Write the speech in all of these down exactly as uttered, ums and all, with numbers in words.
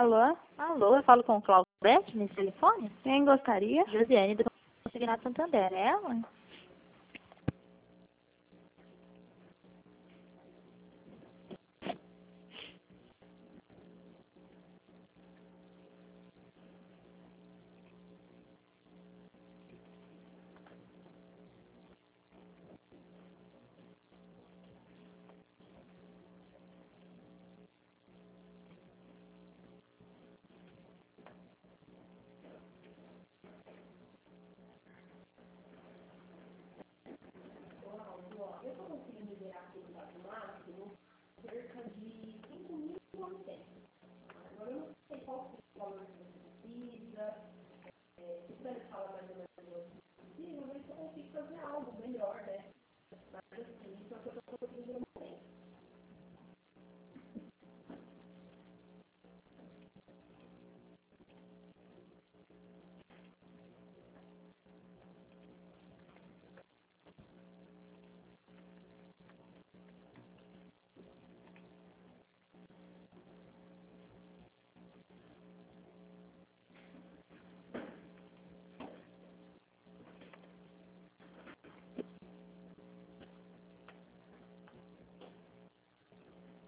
Alô? Alô, eu falo com o Claudete nesse telefone? Quem gostaria? Josiane do Consignado Santander, é ela?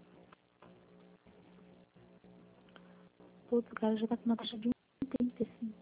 Putz, o cara já tá com uma taxa de um vírgula trinta e cinco.